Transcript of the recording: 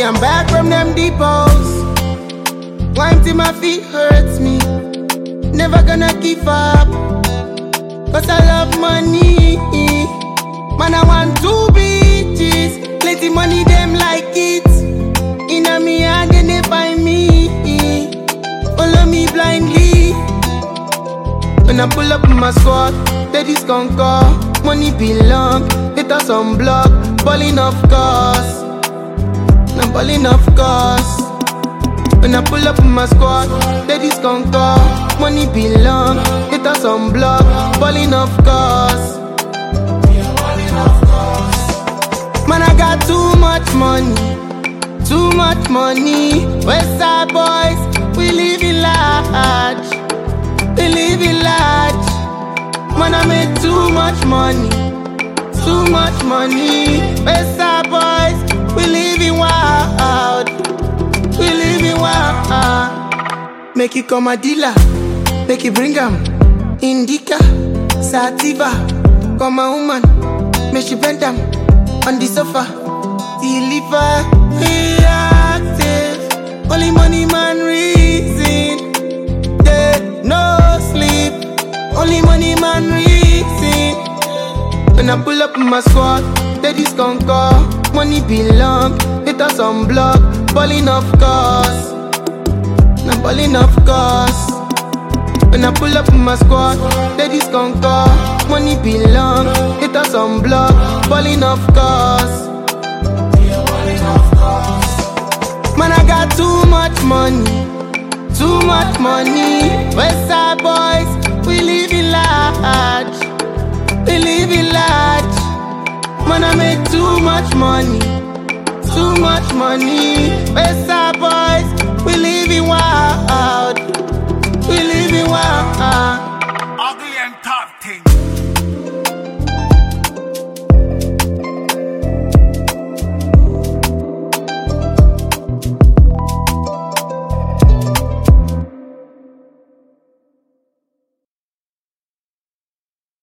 I'm back from them depots. Wine till my feet hurts me. Never gonna give up, cause I love money. Man, I want 2 bitches. Plenty money, them like it. Inna me hand, then they find me. Follow me blindly. When I pull up in my squad, they disconcord. Money belong, hit us on block. Balling of course, I'm balling of course. When I pull up in my squad, they disconcord. Money belong, hit us on block. Balling of course. Man, I got too much money, too much money. Westside boys, we live in large, we live in large. Man, I make too much money, too much money. Westside boys, we live in wild, we live in wild. Make you come a dealer, make you bring 'em. Indica, Sativa, come a woman, make she bend 'em. On the sofa, deliver, reactive. Only money man reason. Day, no sleep. Only money man reason. When I pull up in my squad, they disconcord. Money belong, hit us on block. Balling of course, I'm balling of course. When I pull up in my squad, they disconcord. Money belong, hit us on block. Balling of course. Man, I got too much money, too much money. Westside boys, we live in large, we live in large. Man, I make too much money, too much money. Westside boys.